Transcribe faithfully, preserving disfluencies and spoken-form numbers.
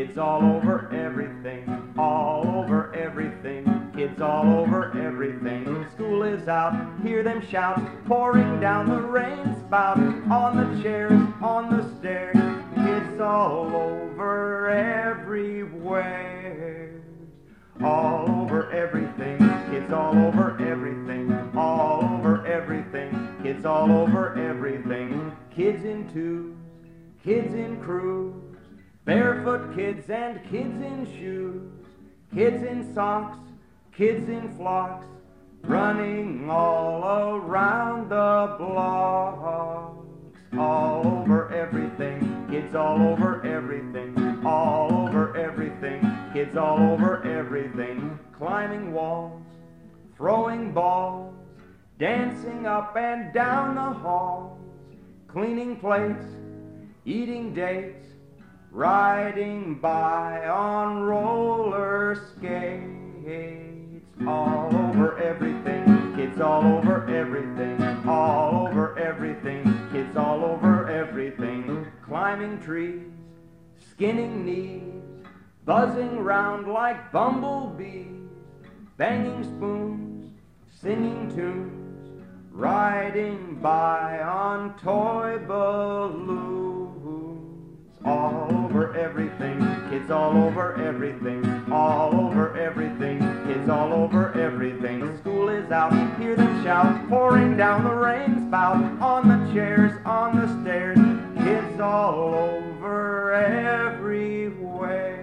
Kids all over everything, all over everything. Kids all over everything. School is out, hear them shout, pouring down the rain spout. On the chairs, on the stairs, kids all over everywhere. All over everything, kids all over everything, all over everything, kids all over everything. Kids in twos, kids in crews, barefoot kids and kids in shoes, kids in socks, kids in flocks, running all around the blocks. All over everything, kids all over everything, all over everything, kids all over everything. Climbing walls, throwing balls, dancing up and down the halls, cleaning plates, eating dates, riding by on roller skates. All over everything, kids all over everything, all over everything, kids all over everything. Climbing trees, skinning knees, buzzing round like bumblebees, banging spoons, singing tunes, riding by on toy balloons. All over everything, kids all over everything, all over everything, kids all over everything. School is out, hear them shout, pouring down the rain spout. On the chairs, on the stairs, kids all over everywhere.